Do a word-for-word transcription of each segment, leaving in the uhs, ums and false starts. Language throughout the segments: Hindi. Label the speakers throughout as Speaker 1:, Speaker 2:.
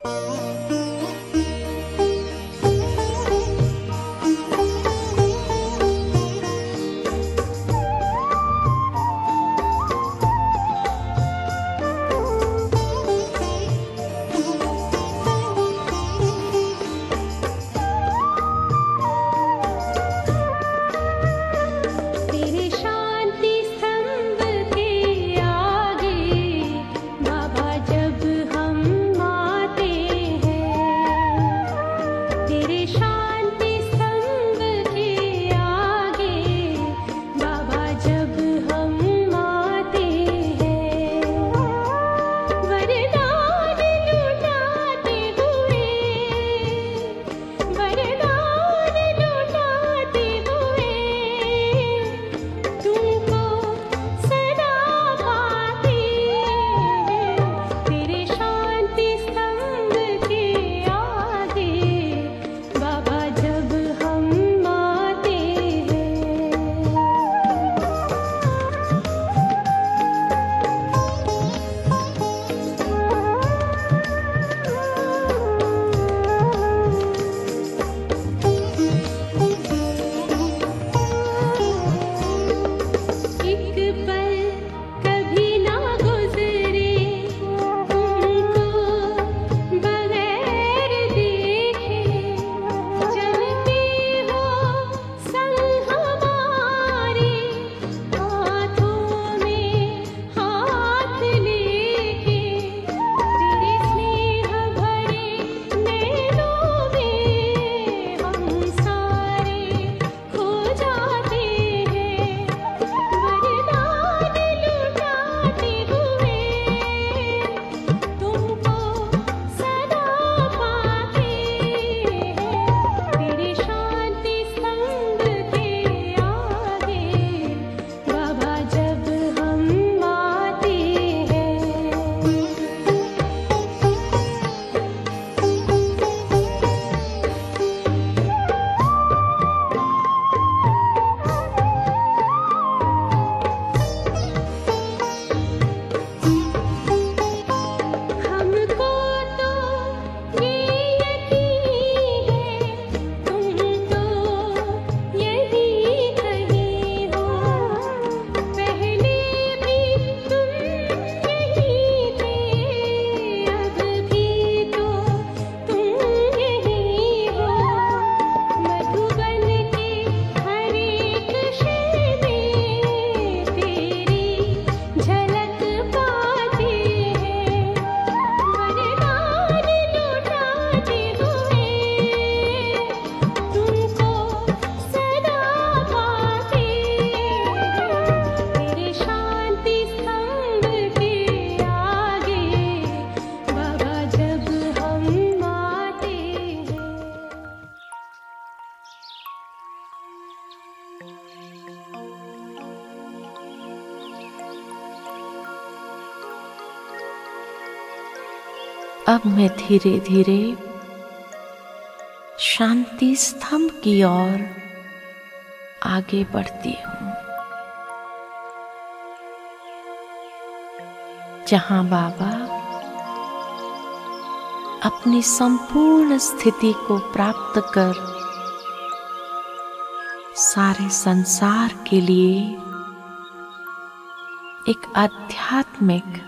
Speaker 1: अब मैं धीरे धीरे शांति स्तंभ की ओर आगे बढ़ती हूँ, जहाँ बाबा अपनी संपूर्ण स्थिति को प्राप्त कर सारे संसार के लिए एक आध्यात्मिक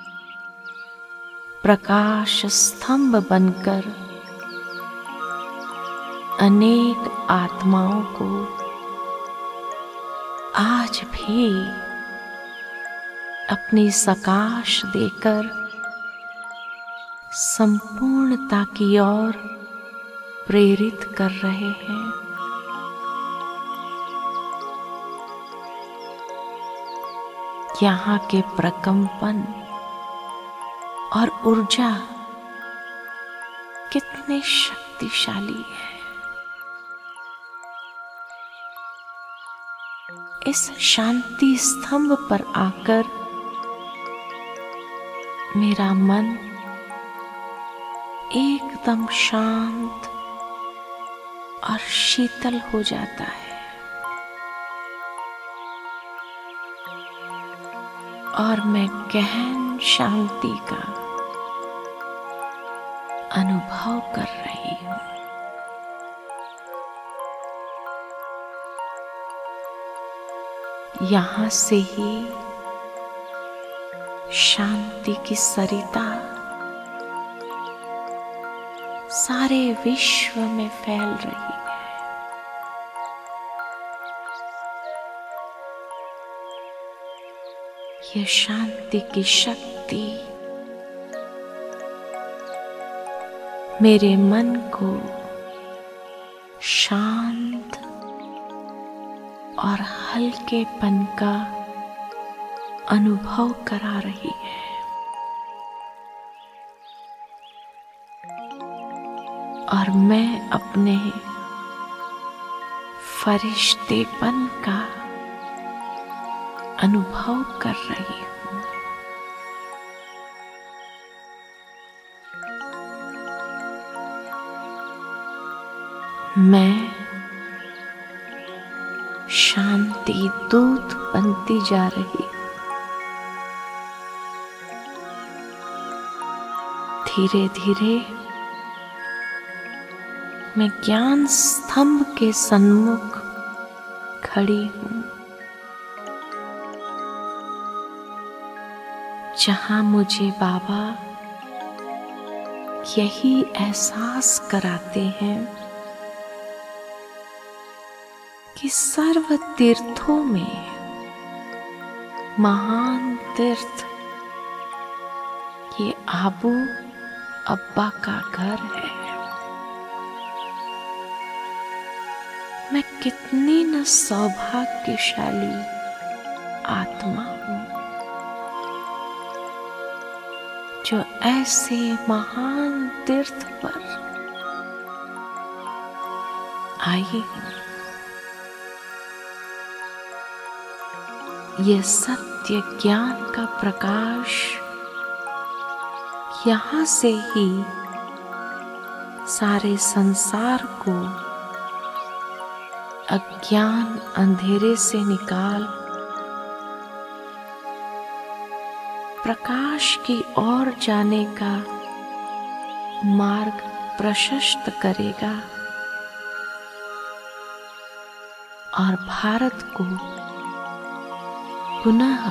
Speaker 1: प्रकाश स्तंभ बनकर अनेक आत्माओं को आज भी अपनी सकाश देकर संपूर्णता की ओर प्रेरित कर रहे हैं। यहाँ के प्रकंपन और ऊर्जा कितने शक्तिशाली है। इस शांति स्तंभ पर आकर मेरा मन एकदम शांत और शीतल हो जाता है और मैं गहन शांति का अनुभव कर रही हूँ। यहाँ से ही शांति की सरिता सारे विश्व में फैल रही है। यह शांति की शक्ति मेरे मन को शांत और हल्केपन का अनुभव करा रही है। और मैं अपने फरिश्तेपन का अनुभव कर रही हूँ। मैं शांति दूत बनती जा रही हूँ। धीरे धीरे मैं ज्ञान स्तंभ के सन्मुख खड़ी हूँ, जहाँ मुझे बाबा यही एहसास कराते हैं कि सर्व तीर्थों में महान तीर्थ ये आबू अब्बा का घर है। मैं कितनी न सौभाग्यशाली आत्मा हूँ जो ऐसे महान तीर्थ पर आई हूँ। ये सत्य ज्ञान का प्रकाश यहाँ से ही सारे संसार को अज्ञान अंधेरे से निकाल प्रकाश की ओर जाने का मार्ग प्रशस्त करेगा और भारत को पुनः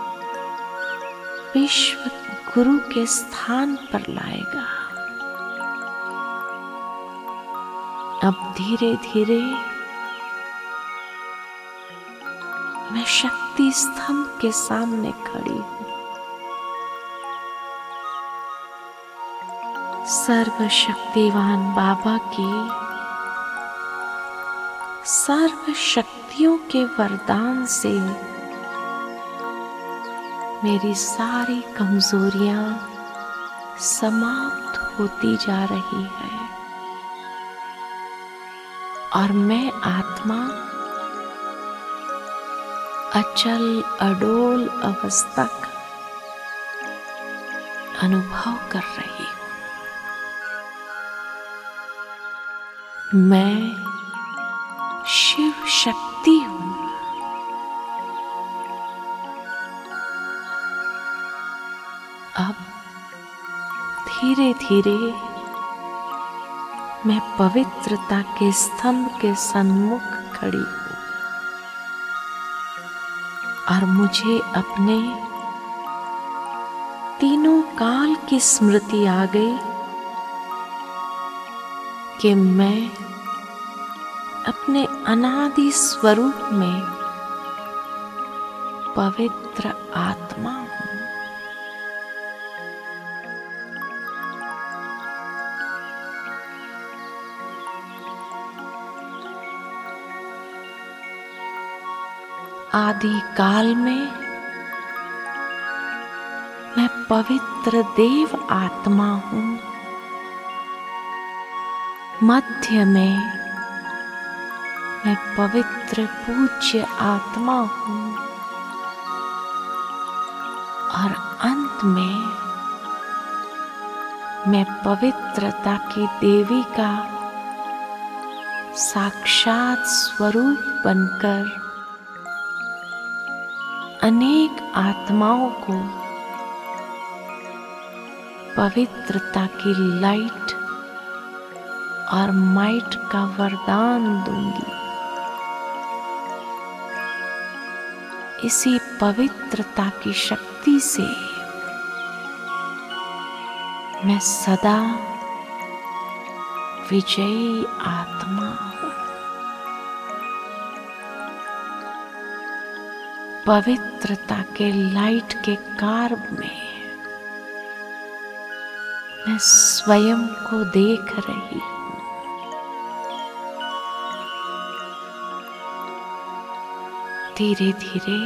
Speaker 1: विश्व गुरु के स्थान पर लाएगा। अब धीरे धीरे मैं शक्ति स्तंभ के सामने खड़ी हूँ। सर्वशक्तिवान बाबा की सर्व शक्तियों के वरदान से मेरी सारी कमजोरियां समाप्त होती जा रही है और मैं आत्मा अचल अडोल अवस्था का अनुभव कर रही हूँ। मैं शिव शक्ति हूँ। अब धीरे धीरे मैं पवित्रता के स्तंभ के सन्मुख खड़ी हूँ और मुझे अपने तीनों काल की स्मृति आ गई कि मैं अपने अनादि स्वरूप में पवित्र आत्मा हूँ। आदि काल में मैं पवित्र देव आत्मा हूँ। मध्य में मैं पवित्र पूज्य आत्मा हूँ और अंत में मैं पवित्रता की देवी का साक्षात स्वरूप बनकर अनेक आत्माओं को पवित्रता की लाइट और माइट का वरदान दूंगी। इसी पवित्रता की शक्ति से मैं सदा विजयी आत्मा हूँ। पवित्रता के लाइट के कार्ब में मैं स्वयं को देख रही हूँ। धीरे धीरे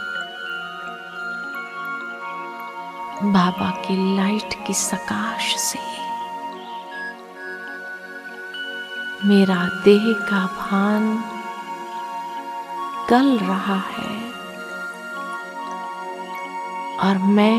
Speaker 1: बाबा की लाइट की सकाश से मेरा देह का भान गल रहा है और मैं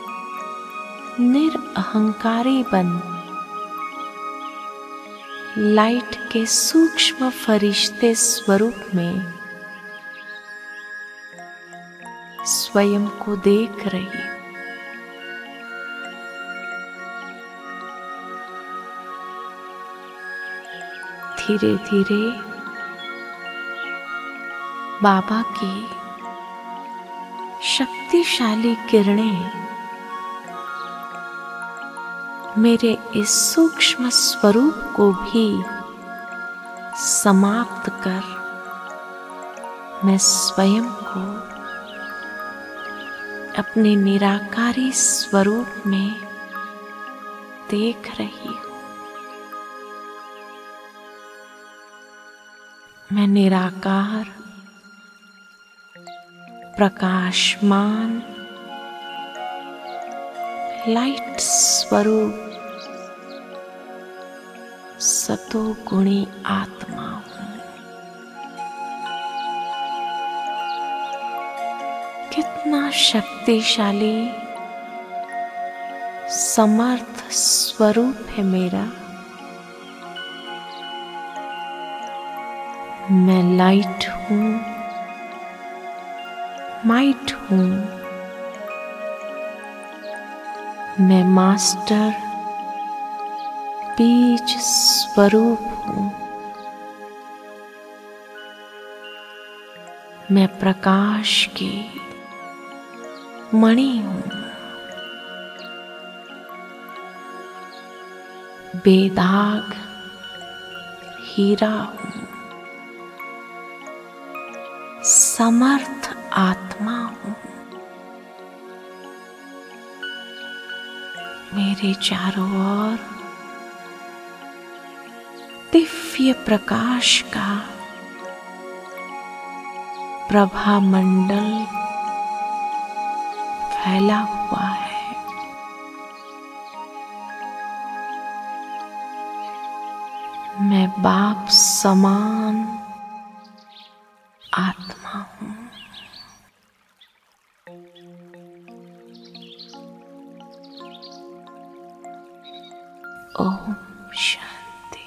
Speaker 1: निरअहंकारी बन लाइट के सूक्ष्म फरिश्ते स्वरूप में स्वयं को देख रही हूं। धीरे धीरे बाबा की शक्तिशाली किरणें मेरे इस सूक्ष्म स्वरूप को भी समाप्त कर मैं स्वयं को अपने निराकारी स्वरूप में देख रही हूं। मैं निराकार, प्रकाशमान लाइट स्वरूप सतो गुणी आत्मा हूं। कितना शक्तिशाली समर्थ स्वरूप है मेरा। मैं लाइट हूं, माइट हूं। मैं मास्टर बीज स्वरूप हूं। मैं प्रकाश की मणि हूं। बेदाग हीरा हूं। समर्थ आत्मा हूं। मेरे चारों ओर दिव्य प्रकाश का प्रभा मंडल फैला हुआ है। मैं बाप समान आत्मा हूं। ओम शांति।